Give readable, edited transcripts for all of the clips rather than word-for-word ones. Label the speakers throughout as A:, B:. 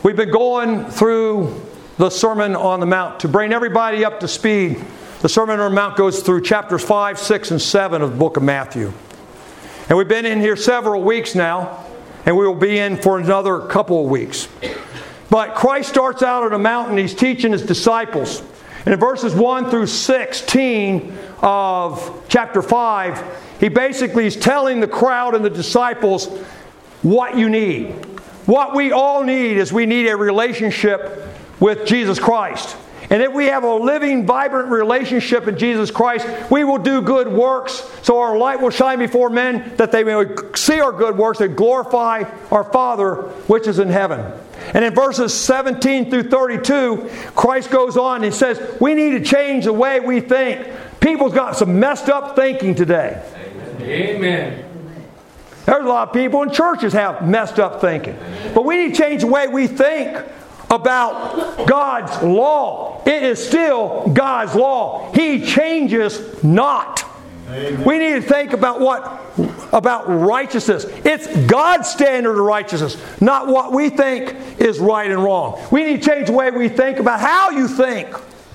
A: We've been going through the Sermon on the Mount. To bring everybody up to speed, the Sermon on the Mount goes through chapters 5, 6, and 7 of the book of Matthew. And we've been in here several weeks now, and we will be in for another couple of weeks. But Christ starts out on a mountain. He's teaching His disciples. And in verses 1 through 16 of chapter 5, He basically is telling the crowd and the disciples what you need. What we all need is we need a relationship with Jesus Christ. And if we have a living, vibrant relationship in Jesus Christ, we will do good works, so our light will shine before men, that they may see our good works and glorify our Father which is in heaven. And in verses 17 through 32, Christ goes on and says, we need to change the way we think. People's got some messed up thinking today.
B: Amen.
A: There's a lot of people in churches have messed up thinking. But we need to change the way we think about God's law. It is still God's law. He changes not. Amen. We need to think about righteousness. It's God's standard of righteousness, not what we think is right and wrong. We need to change the way we think about how you think.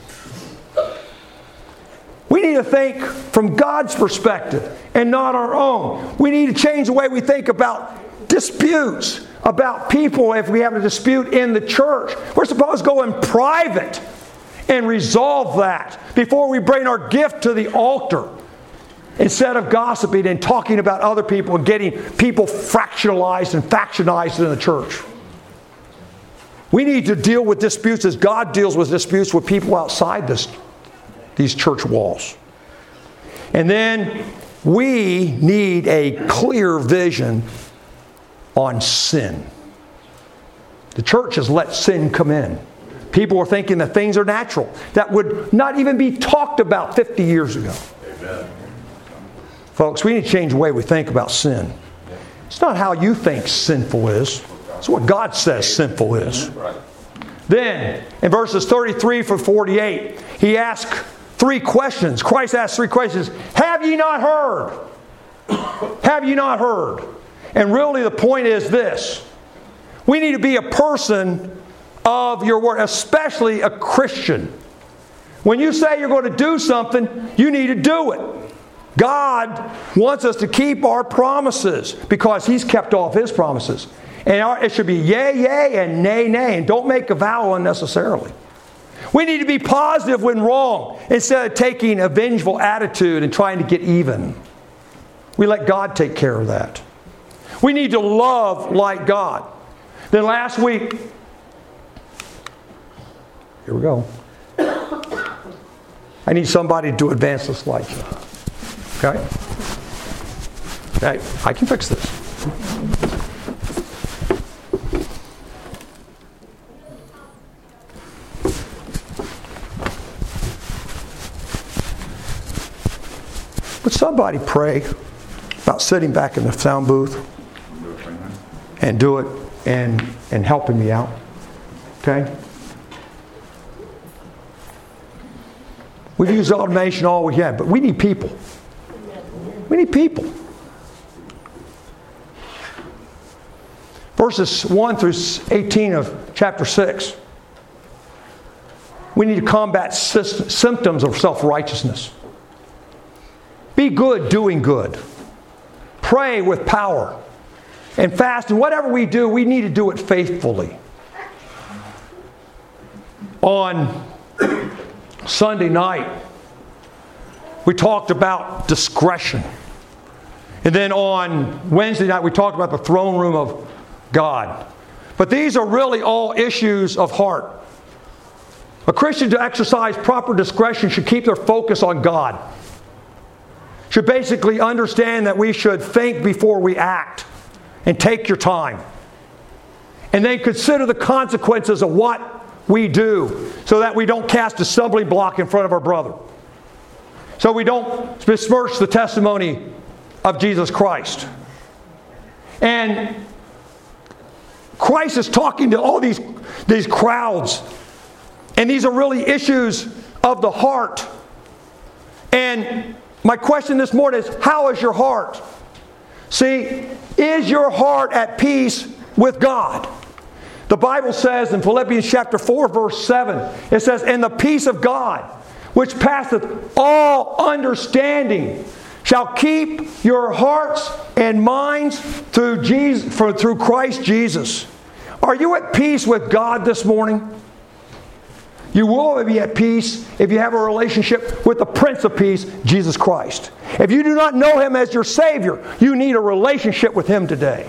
A: We need to think from God's perspective and not our own. We need to change the way we think about disputes, about people if we have a dispute in the church. We're supposed to go in private and resolve that before we bring our gift to the altar, instead of gossiping and talking about other people and getting people fractionalized and factionized in the church. We need to deal with disputes as God deals with disputes with people outside these church walls. And then we need a clear vision on sin. The church has let sin come in. People are thinking that things are natural that would not even be talked about 50 years ago. Amen. Folks, we need to change the way we think about sin. It's not how you think sinful is. It's what God says sinful is. Then, in verses 33 through 48, He asks 3 questions. Christ asks 3 questions. Have ye not heard? Have you not heard? And really the point is this. We need to be a person of your word, especially a Christian. When you say you're going to do something, you need to do it. God wants us to keep our promises because He's kept all of His promises. And it should be yea, yea, and nay, nay. And don't make a vow unnecessarily. We need to be positive when wrong instead of taking a vengeful attitude and trying to get even. We let God take care of that. We need to love like God. Then last week, here we go. I need somebody to advance the slideshow. Okay? Okay, I can fix this. Would somebody pray about sitting back in the sound booth and do it and helping me out? Okay? We've used automation all we have, but we need people. We need people. Verses 1 through 18 of chapter 6. We need to combat symptoms of self-righteousness. Be good doing good. Pray with power. And fast. And whatever we do, we need to do it faithfully. On Sunday night, we talked about discretion. And then on Wednesday night, we talked about the throne room of God. But these are really all issues of heart. A Christian to exercise proper discretion should keep their focus on God. Should basically understand that we should think before we act. And take your time. And then consider the consequences of what we do so that we don't cast a stumbling block in front of our brother. So we don't besmirch the testimony of Jesus Christ. And Christ is talking to all these crowds. And these are really issues of the heart. And my question this morning is, how is your heart? See, is your heart at peace with God? The Bible says in Philippians chapter 4, verse 7, it says, "And the peace of God, which passeth all understanding, shall keep your hearts and minds through Christ Jesus." Are you at peace with God this morning? You will be at peace if you have a relationship with the Prince of Peace, Jesus Christ. If you do not know Him as your Savior, you need a relationship with Him today.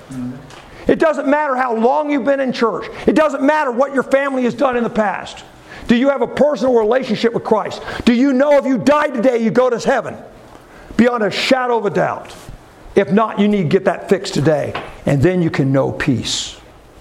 A: It doesn't matter how long you've been in church. It doesn't matter what your family has done in the past. Do you have a personal relationship with Christ? Do you know if you die today, you go to heaven? Beyond a shadow of a doubt. If not, you need to get that fixed today. And then you can know peace.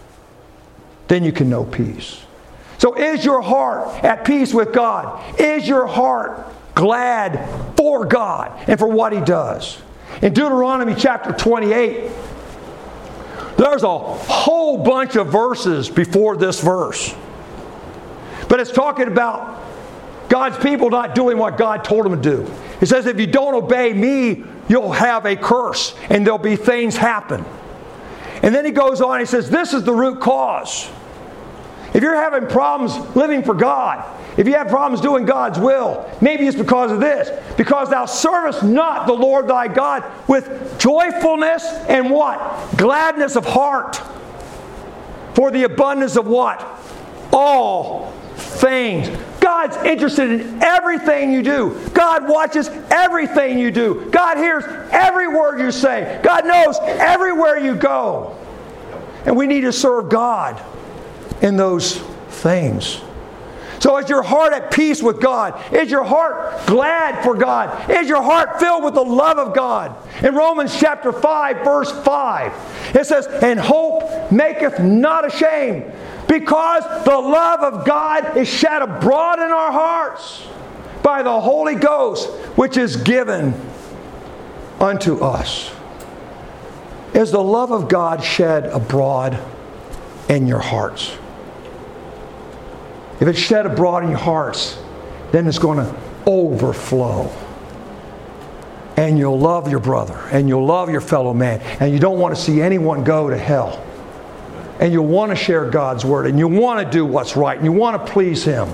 A: Then you can know peace. So is your heart at peace with God? Is your heart glad for God and for what He does? In Deuteronomy chapter 28, there's a whole bunch of verses before this verse. But it's talking about God's people not doing what God told them to do. It says, if you don't obey me, you'll have a curse and there'll be things happen. And then he goes on, he says, this is the root cause. If you're having problems living for God, if you have problems doing God's will, maybe it's because of this. Because thou servest not the Lord thy God with joyfulness and what? Gladness of heart. For the abundance of what? All things. God's interested in everything you do. God watches everything you do. God hears every word you say. God knows everywhere you go. And we need to serve God in those things. So is your heart at peace with God? Is your heart glad for God? Is your heart filled with the love of God? In Romans chapter 5, verse 5, it says, and hope maketh not ashamed, because the love of God is shed abroad in our hearts by the Holy Ghost, which is given unto us. Is the love of God shed abroad in your hearts? If it's shed abroad in your hearts, then it's going to overflow. And you'll love your brother, and you'll love your fellow man, and you don't want to see anyone go to hell. And you'll want to share God's Word, and you want to do what's right, and you want to please Him.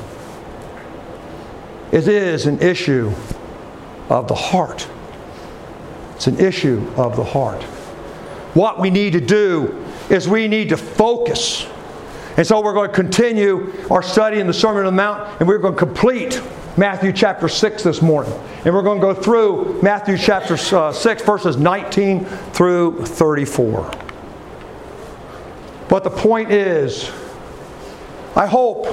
A: It is an issue of the heart. It's an issue of the heart. What we need to do is we need to focus. And so we're going to continue our study in the Sermon on the Mount, and we're going to complete Matthew chapter 6 this morning. And we're going to go through Matthew chapter 6, verses 19 through 34. But the point is, I hope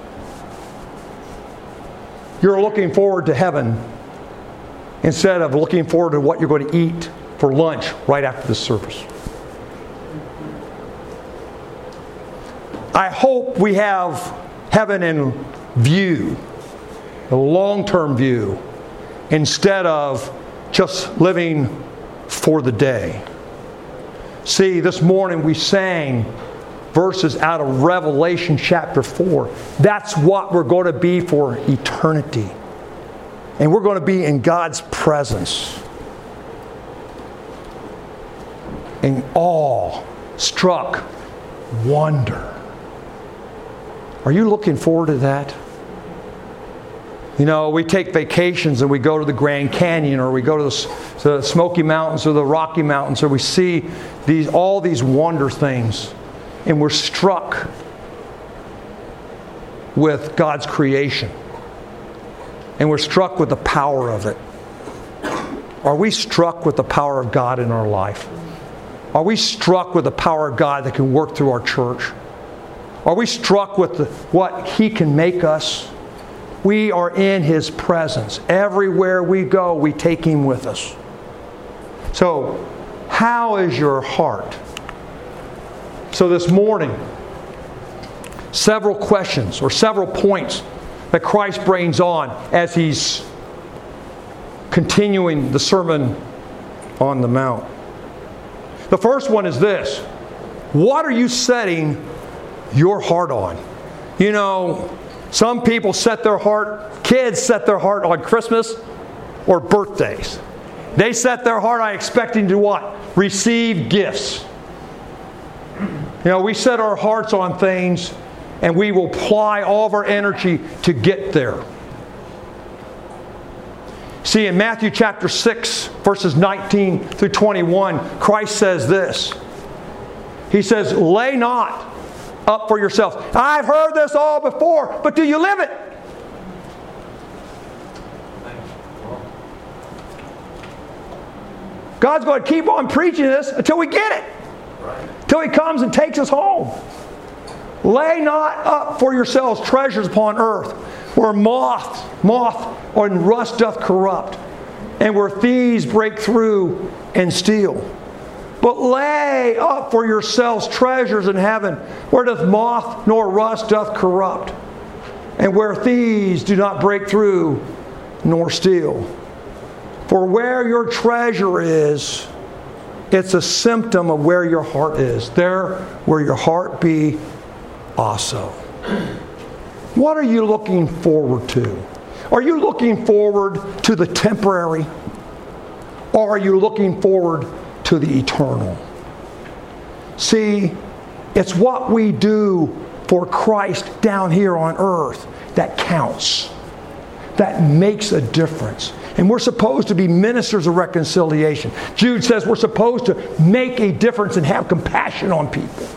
A: you're looking forward to heaven instead of looking forward to what you're going to eat for lunch right after this service. I hope we have heaven in view, a long-term view, instead of just living for the day. See, this morning we sang verses out of Revelation chapter 4. That's what we're going to be for eternity. And we're going to be in God's presence. In awe, struck, wonder. Are you looking forward to that? You know, we take vacations and we go to the Grand Canyon, or we go to the Smoky Mountains or the Rocky Mountains, or we see all these wonder things, and we're struck with God's creation. And we're struck with the power of it. Are we struck with the power of God in our life? Are we struck with the power of God that can work through our church? Are we struck with what He can make us? We are in His presence. Everywhere we go, we take Him with us. So, how is your heart? So this morning, several questions or several points that Christ brings on as He's continuing the Sermon on the Mount. The first one is this: what are you setting your heart on? You know, some people kids set their heart on Christmas or birthdays. They set their heart on expecting to what? Receive gifts. You know, we set our hearts on things and we will apply all of our energy to get there. See, in Matthew chapter 6, verses 19 through 21, Christ says this. He says, lay not up for yourselves. I've heard this all before, but do you live it? God's going to keep on preaching this until we get it. Until He comes and takes us home. Lay not up for yourselves treasures upon earth, where moth and rust doth corrupt, and where thieves break through and steal. But lay up for yourselves treasures in heaven, where doth moth nor rust doth corrupt, and where thieves do not break through nor steal. For where your treasure is, it's a symptom of where your heart is. There where your heart be also. What are you looking forward to? Are you looking forward to the temporary? Or are you looking forward to the eternal? See, it's what we do for Christ down here on earth that counts. That makes a difference. And we're supposed to be ministers of reconciliation. Jude says we're supposed to make a difference and have compassion on people.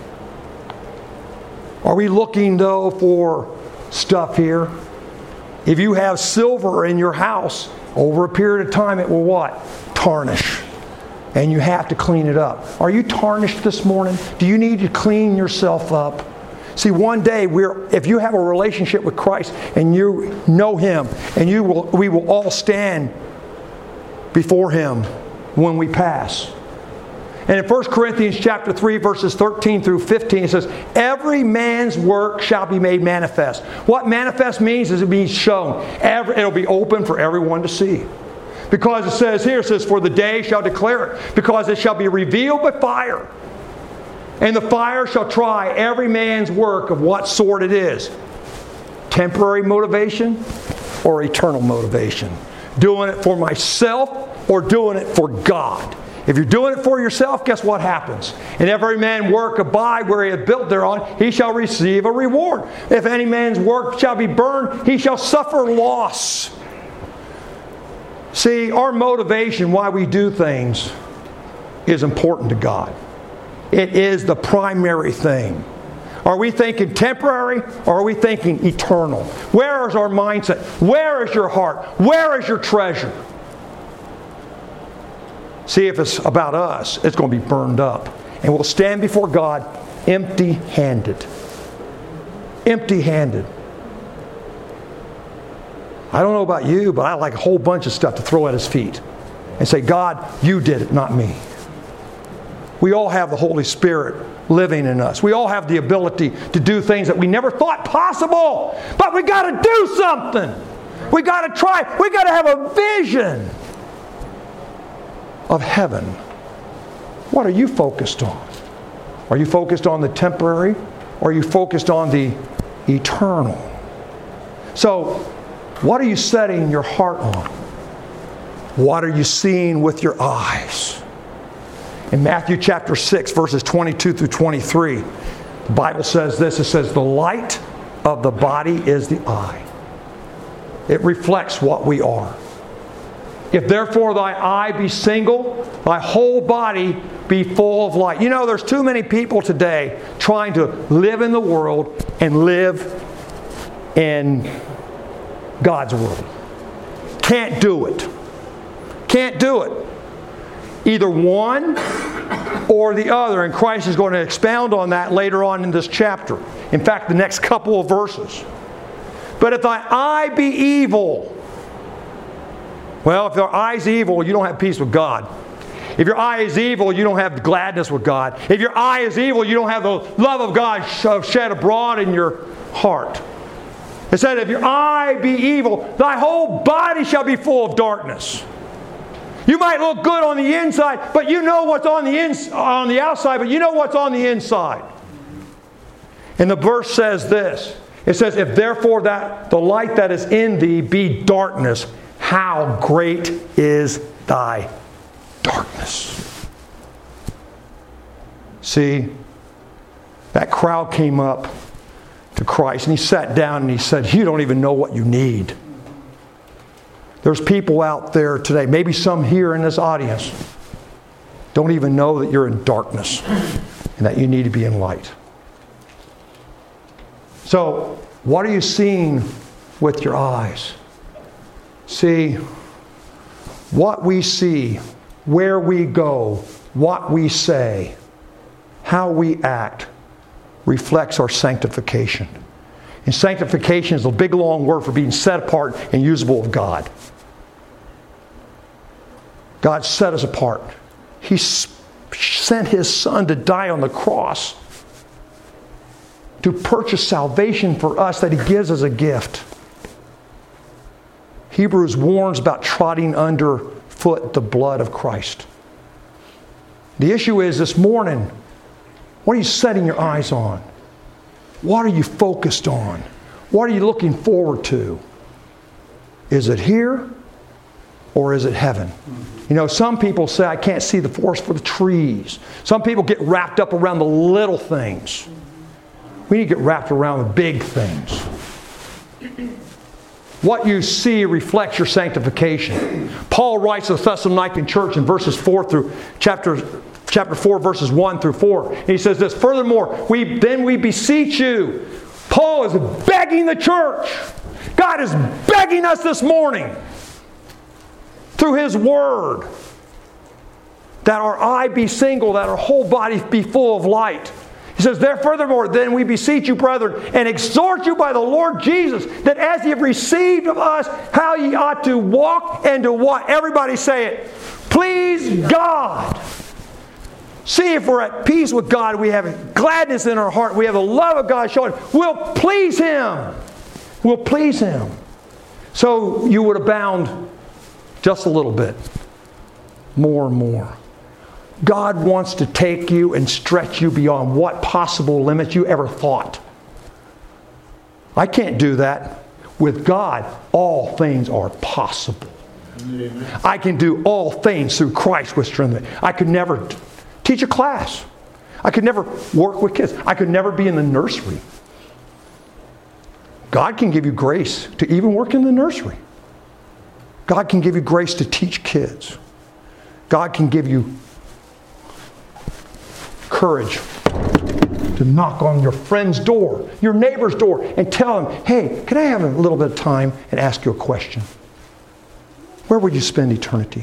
A: Are we looking, though, for stuff here? If you have silver in your house, over a period of time it will what? Tarnish. And you have to clean it up. Are you tarnished this morning? Do you need to clean yourself up? See, one day, if you have a relationship with Christ and you know Him, and we will all stand before Him when we pass. And in 1 Corinthians chapter 3, verses 13 through 15, it says, every man's work shall be made manifest. What manifest means is it means shown. It'll be open for everyone to see. Because it says here, for the day shall declare it, because it shall be revealed by fire. And the fire shall try every man's work of what sort it is. Temporary motivation or eternal motivation. Doing it for myself or doing it for God. If you're doing it for yourself, guess what happens? And every man work abide where he hath built thereon, he shall receive a reward. If any man's work shall be burned, he shall suffer loss. See, our motivation why we do things is important to God. It is the primary thing. Are we thinking temporary or are we thinking eternal? Where is our mindset? Where is your heart? Where is your treasure? See, if it's about us, it's going to be burned up. And we'll stand before God empty-handed. Empty-handed. I don't know about you, but I like a whole bunch of stuff to throw at His feet. And say, God, you did it, not me. We all have the Holy Spirit living in us. We all have the ability to do things that we never thought possible. But we got to do something. We got to try. We got to have a vision of heaven. What are you focused on? Are you focused on the temporary? Or are you focused on the eternal? So, what are you setting your heart on? What are you seeing with your eyes? In Matthew chapter 6, verses 22 through 23, the Bible says this. It says, the light of the body is the eye. It reflects what we are. If therefore thy eye be single, thy whole body be full of light. You know, there's too many people today trying to live in the world and live in God's world. Can't do it. Can't do it. Either one or the other. And Christ is going to expound on that later on in this chapter. In fact, the next couple of verses. But if thy eye be evil, well, if your eye is evil, you don't have peace with God. If your eye is evil, you don't have gladness with God. If your eye is evil, you don't have the love of God shed abroad in your heart. It said, if your eye be evil, thy whole body shall be full of darkness. You might look good on the inside, but you know what's on the outside, but you know what's on the inside. And the verse says this. It says, if therefore that the light that is in thee be darkness, how great is thy darkness. See, That crowd came up to Christ and he sat down and he said, you don't even know what you need. There's people out there today, maybe some here in this audience, don't even know that you're in darkness and that you need to be in light. So, what are you seeing with your eyes? See, what we see, where we go, what we say, how we act, reflects our sanctification. And sanctification is a big long word for being set apart and usable of God. God set us apart. He sent His Son to die on the cross to purchase salvation for us that He gives as a gift. Hebrews warns about trotting underfoot the blood of Christ. The issue is this morning, what are you setting your eyes on? What are you focused on? What are you looking forward to? Is it here or is it heaven? You know, some people say, I can't see the forest for the trees. Some people get wrapped up around the little things. We need to get wrapped around the big things. What you see reflects your sanctification. Paul writes to the Thessalonican church in verses 4 through chapter 4, verses 1 through 4. And he says this, furthermore, we beseech you. Paul is begging the church. God is begging us this morning through His Word that our eye be single, that our whole body be full of light. He says, furthermore, then we beseech you, brethren, and exhort you by the Lord Jesus, that as ye have received of us, how ye ought to walk and to what? Everybody say it. Please God. See, if we're at peace with God, we have gladness in our heart, we have the love of God showing, we'll please Him. We'll please Him. So you would abound just a little bit. More and more. God wants to take you and stretch you beyond what possible limits you ever thought. I can't do that. With God, all things are possible. Amen. I can do all things through Christ which strengthens me. I could never teach a class. I could never work with kids. I could never be in the nursery. God can give you grace to even work in the nursery. God can give you grace to teach kids. God can give you courage to knock on your friend's door, your neighbor's door, and tell them, hey, can I have a little bit of time and ask you a question? Where would you spend eternity?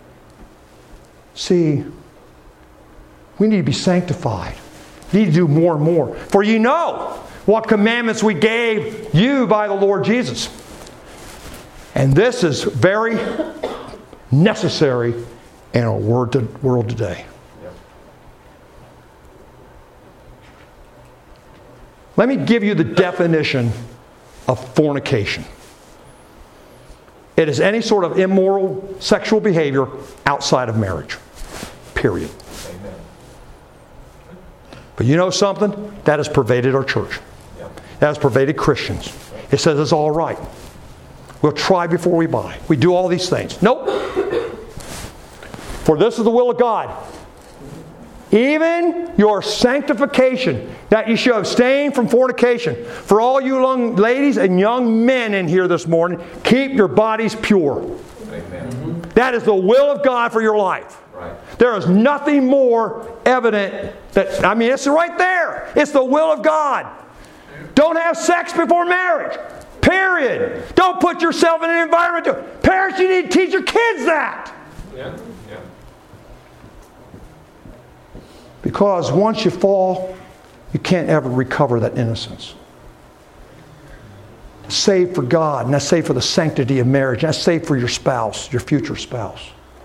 A: See, we need to be sanctified. We need to do more and more. For you know what commandments we gave you by the Lord Jesus. And this is very necessary in our world today. Let me give you the definition of fornication. It is any sort of immoral sexual behavior outside of marriage. Period. Amen. But you know something? That has pervaded our church. That has pervaded Christians. It says it's all right. We'll try before we buy. We do all these things. Nope. For this is the will of God. Even your sanctification, that you should abstain from fornication. For all you young ladies and young men in here this morning, keep your bodies pure. Amen. That is the will of God for your life. Right. There is nothing more evident it's right there. It's the will of God. Don't have sex before marriage. Period. Don't put yourself in an environment. Parents, you need to teach your kids that. Yeah. Because once you fall, you can't ever recover that innocence. Save for God, and that's saved for the sanctity of marriage, and that's saved for your spouse, your future spouse.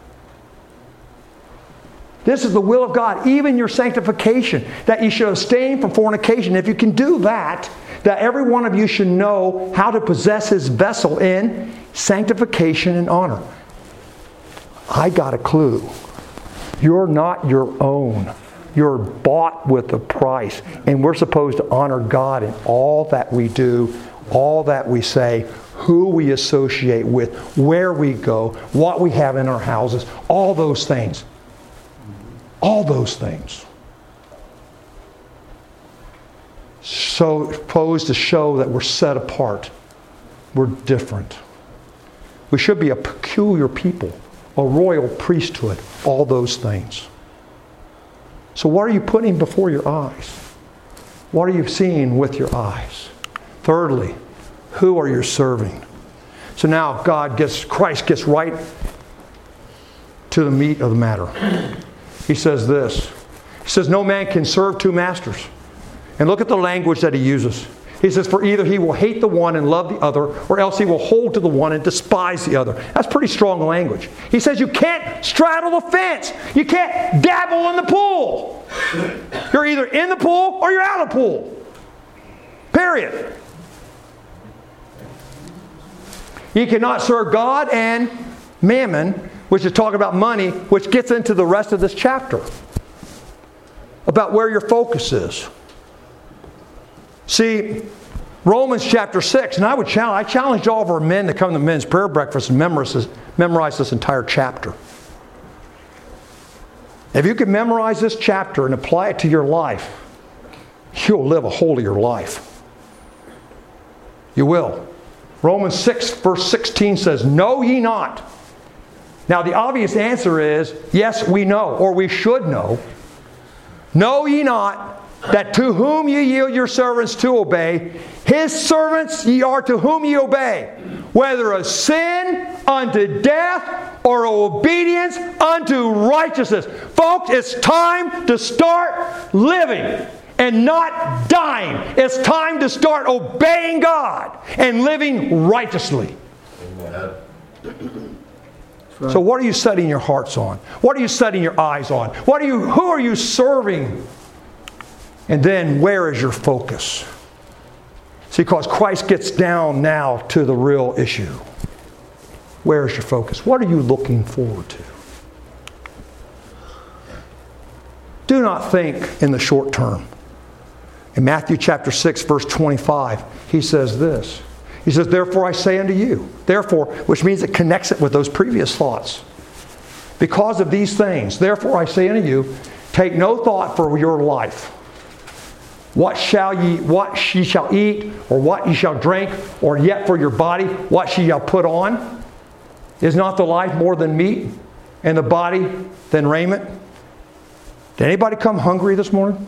A: This is the will of God, even your sanctification, that you should abstain from fornication. If you can do that, that every one of you should know how to possess his vessel in sanctification and honor. I got a clue. You're not your own. You're bought with a price. And we're supposed to honor God in all that we do, all that we say, who we associate with, where we go, what we have in our houses, all those things. All those things. supposed to show that we're set apart. We're different. We should be a peculiar people, a royal priesthood, all those things. So what are you putting before your eyes? What are you seeing with your eyes? Thirdly, who are you serving? So now Christ gets right to the meat of the matter. He says this. He says, no man can serve two masters. And look at the language that he uses. He says, for either he will hate the one and love the other, or else he will hold to the one and despise the other. That's pretty strong language. He says you can't straddle the fence. You can't dabble in the pool. You're either in the pool or you're out of the pool. Period. You cannot serve God and mammon, which is talking about money, which gets into the rest of this chapter. About where your focus is. See, Romans chapter 6, and I challenged all of our men to come to men's prayer breakfast and memorize this entire chapter. If you can memorize this chapter and apply it to your life, you'll live a holier life. You will. Romans 6 verse 16 says, know ye not. Now the obvious answer is, yes, we know, or we should know. Know ye not that to whom ye yield your servants to obey, his servants ye are to whom ye obey, whether of sin unto death or obedience unto righteousness. Folks, it's time to start living and not dying. It's time to start obeying God and living righteously. Amen. So what are you setting your hearts on? What are you setting your eyes on? Who are you serving? And then where is your focus? See, because Christ gets down now to the real issue. Where is your focus? What are you looking forward to? Do not think in the short term. In Matthew chapter 6, verse 25, he says this. He says, therefore I say unto you. Therefore, which means it connects it with those previous thoughts. Because of these things, therefore I say unto you, take no thought for your life. What ye shall eat, or what ye shall drink, or yet for your body, what ye shall put on? Is not the life more than meat, and the body than raiment? Did anybody come hungry this morning?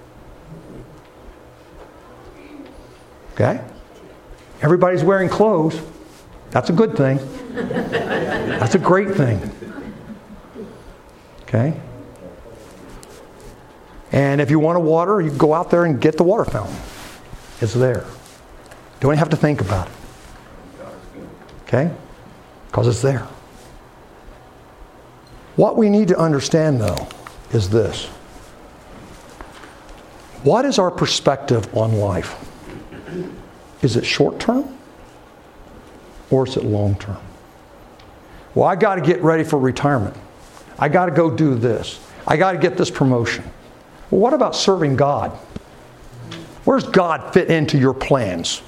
A: Okay. Everybody's wearing clothes. That's a good thing. That's a great thing. Okay. And if you want water, you can go out there and get the water fountain. It's there. Don't even have to think about it. Okay? Because it's there. What we need to understand, though, is this. What is our perspective on life? Is it short term? Or is it long term? Well, I got to get ready for retirement. I got to go do this. I got to get this promotion. Well, what about serving God? Where's God fit into your plans?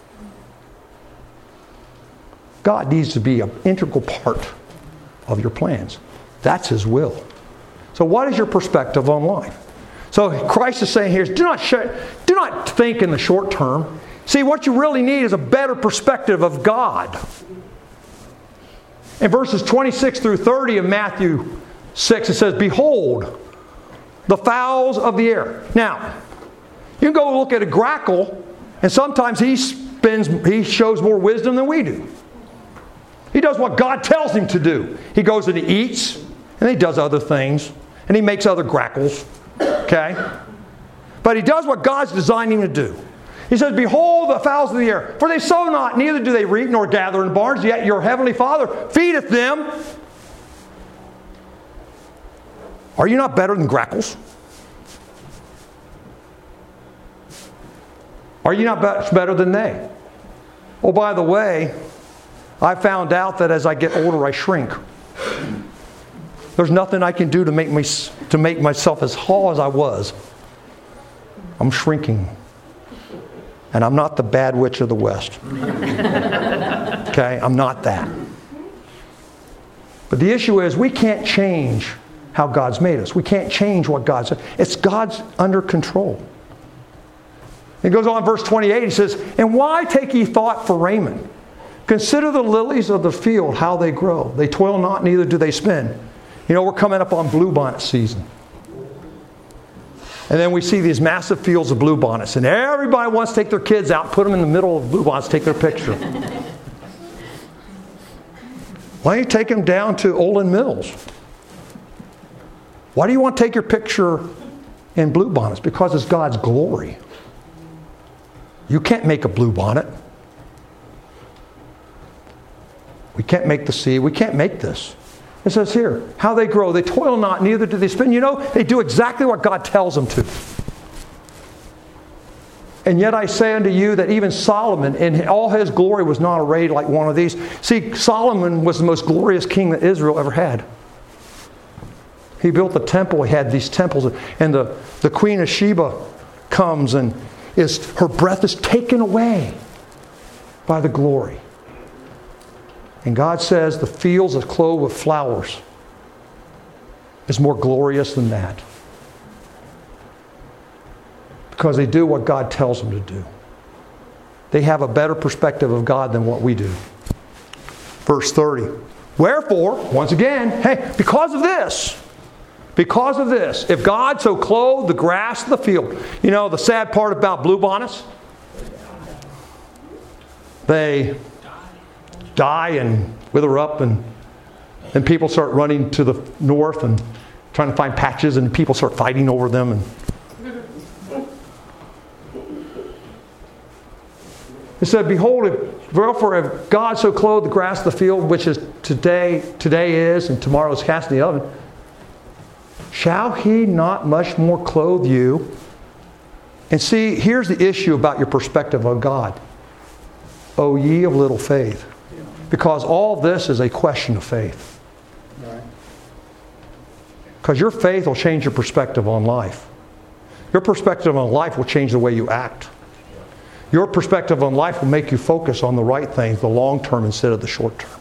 A: God needs to be an integral part of your plans. That's His will. So what is your perspective on life? So Christ is saying here, do not think in the short term. See, what you really need is a better perspective of God. In verses 26 through 30 of Matthew 6, it says, behold, the fowls of the air. Now, you can go look at a grackle, and sometimes he shows more wisdom than we do. He does what God tells him to do. He goes and he eats, and he does other things, and he makes other grackles. Okay? But he does what God's designed him to do. He says, behold the fowls of the air, for they sow not, neither do they reap nor gather in barns, yet your heavenly Father feedeth them. Are you not better than grackles? Are you not much better than they? Oh, by the way, I found out that as I get older, I shrink. There's nothing I can do to make myself as tall as I was. I'm shrinking. And I'm not the bad witch of the West. Okay? I'm not that. But the issue is we can't change how God's made us. We can't change what God said. It's God's under control. It goes on, verse 28, he says, and why take ye thought for raiment? Consider the lilies of the field, how they grow. They toil not, neither do they spin. You know, we're coming up on bluebonnet season. And then we see these massive fields of bluebonnets. And everybody wants to take their kids out, put them in the middle of bluebonnets, take their picture. Why don't you take them down to Olin Mills? Why do you want to take your picture in bluebonnets? Because it's God's glory. You can't make a bluebonnet. We can't make the sea. We can't make this. It says here, how they grow. They toil not, neither do they spin. You know, they do exactly what God tells them to. And yet I say unto you that even Solomon in all his glory was not arrayed like one of these. See, Solomon was the most glorious king that Israel ever had. He built the temple. He had these temples. And the Queen of Sheba comes and her breath is taken away by the glory. And God says the fields are clothed with flowers is more glorious than that. Because they do what God tells them to do. They have a better perspective of God than what we do. Verse 30. Wherefore, once again, hey, because of this, if God so clothed the grass of the field, you know, the sad part about bluebonnets, they die and wither up, and people start running to the north and trying to find patches, and people start fighting over them. And it said, behold, wherefore if God so clothed the grass of the field, which is today is, and tomorrow is cast in the oven, shall he not much more clothe you? And see, here's the issue about your perspective on God. O ye of little faith. Because all this is a question of faith. Because your faith will change your perspective on life. Your perspective on life will change the way you act. Your perspective on life will make you focus on the right things, the long term instead of the short term.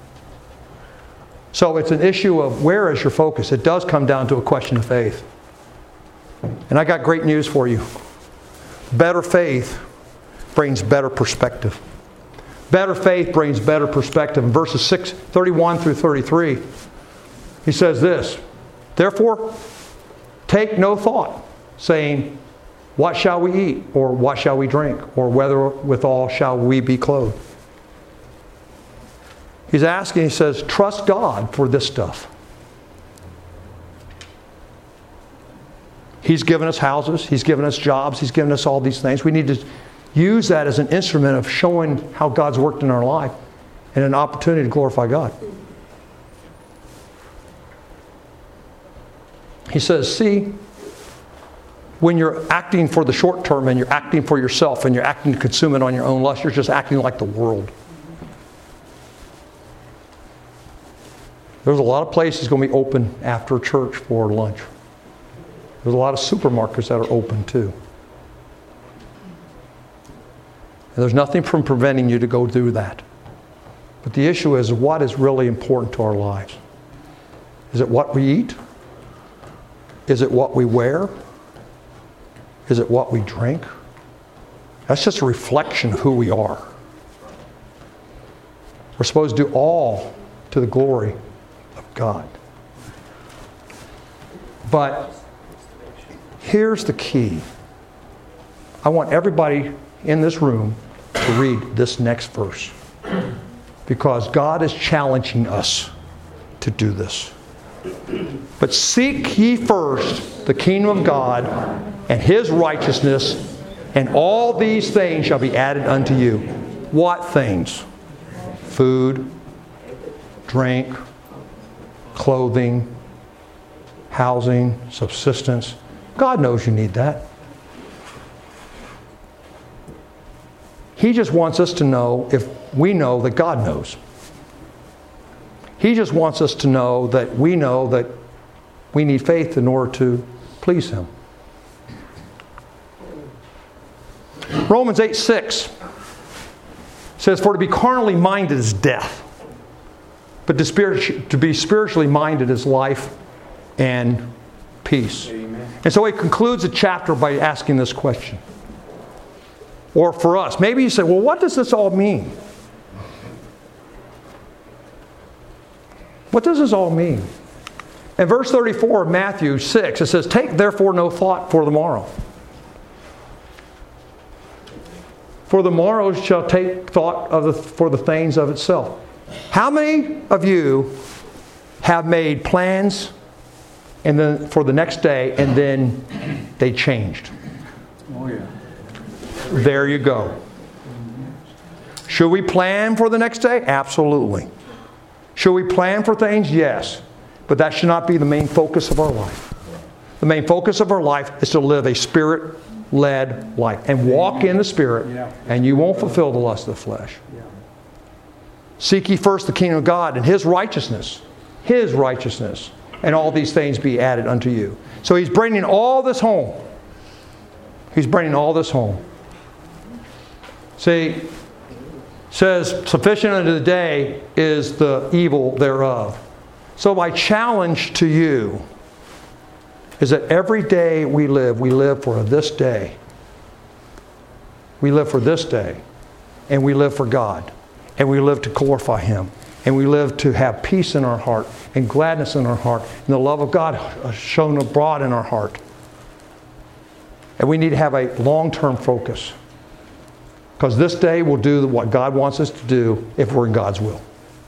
A: So it's an issue of where is your focus. It does come down to a question of faith. And I got great news for you. Better faith brings better perspective. Better faith brings better perspective. In verses 31 through 33, he says this, therefore, take no thought, saying, what shall we eat? Or what shall we drink? Or whether withal shall we be clothed? He's asking, he says, trust God for this stuff. He's given us houses. He's given us jobs. He's given us all these things. We need to use that as an instrument of showing how God's worked in our life and an opportunity to glorify God. He says, see, when you're acting for the short term and you're acting for yourself and you're acting to consume it on your own lust, you're just acting like the world. There's a lot of places going to be open after church for lunch. There's a lot of supermarkets that are open too. And there's nothing from preventing you to go do that. But the issue is, what is really important to our lives? Is it what we eat? Is it what we wear? Is it what we drink? That's just a reflection of who we are. We're supposed to do all to the glory of God. But here's the key. I want everybody in this room to read this next verse. Because God is challenging us to do this. But seek ye first the kingdom of God and His righteousness, and all these things shall be added unto you. What things? Food, drink, clothing, housing, subsistence. God knows you need that. He just wants us to know if we know that God knows. He just wants us to know that we need faith in order to please Him. Romans 8:6 says, for to be carnally minded is death, but to be spiritually minded is life and peace. Amen. And so he concludes the chapter by asking this question. Or for us. Maybe you say, well, what does this all mean? What does this all mean? In verse 34 of Matthew 6, it says, take therefore no thought for the morrow. For the morrow shall take thought for the things of itself. How many of you have made plans and then for the next day and then they changed?
B: Oh yeah.
A: There you go. Should we plan for the next day? Absolutely. Should we plan for things? Yes. But that should not be the main focus of our life. The main focus of our life is to live a Spirit-led life and walk in the Spirit, and you won't fulfill the lust of the flesh. Seek ye first the kingdom of God and His righteousness, and all these things be added unto you. So He's bringing all this home. He's bringing all this home. See, says, sufficient unto the day is the evil thereof. So my challenge to you is that every day we live for this day. We live for this day. And we live for God. And we live to glorify Him. And we live to have peace in our heart and gladness in our heart and the love of God shown abroad in our heart. And we need to have a long-term focus. Because this day will do what God wants us to do if we're in God's will.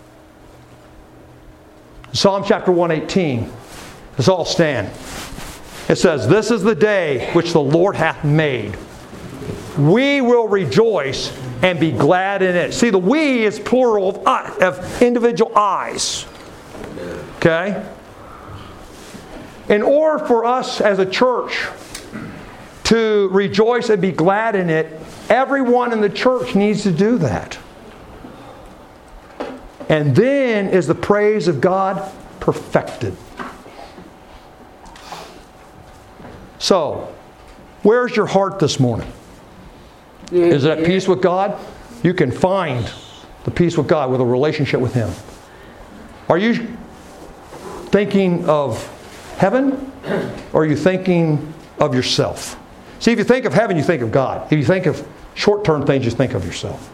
A: Psalm chapter 118. Let's all stand. It says, this is the day which the Lord hath made. We will rejoice and be glad in it. See, the we is plural of individual eyes. Okay? In order for us as a church to rejoice and be glad in it, everyone in the church needs to do that. And then is the praise of God perfected. So, where's your heart this morning? Is it at peace with God? You can find the peace with God with a relationship with Him. Are you thinking of heaven? Or are you thinking of yourself? See, if you think of heaven, you think of God. If you think of short-term things, you think of yourself.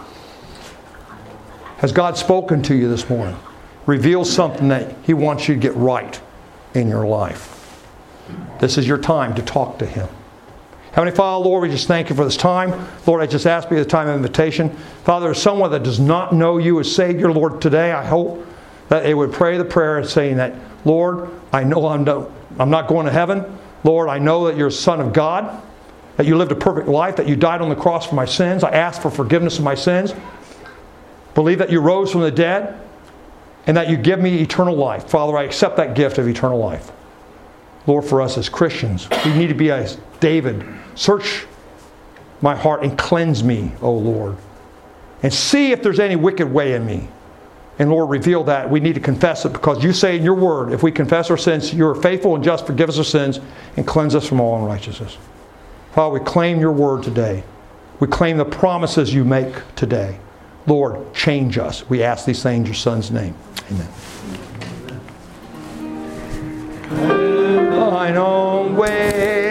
A: Has God spoken to you this morning? Reveal something that He wants you to get right in your life. This is your time to talk to Him. Heavenly Father, Lord, we just thank You for this time. Lord, I just ask You the time of invitation. Father, there's someone that does not know You as Savior, Lord, today I hope that they would pray the prayer saying that, Lord, I know I'm not going to heaven. Lord, I know that You're a Son of God, that You lived a perfect life, that You died on the cross for my sins. I ask for forgiveness of my sins. Believe that You rose from the dead and that You give me eternal life. Father, I accept that gift of eternal life. Lord, for us as Christians, we need to be as David. Search my heart and cleanse me, O Lord. And see if there's any wicked way in me. And Lord, reveal that. We need to confess it because You say in Your word, if we confess our sins, You are faithful and just, forgive us our sins, and cleanse us from all unrighteousness. Father, we claim Your word today. We claim the promises You make today. Lord, change us. We ask these things in Your Son's name. Amen. Thine own way.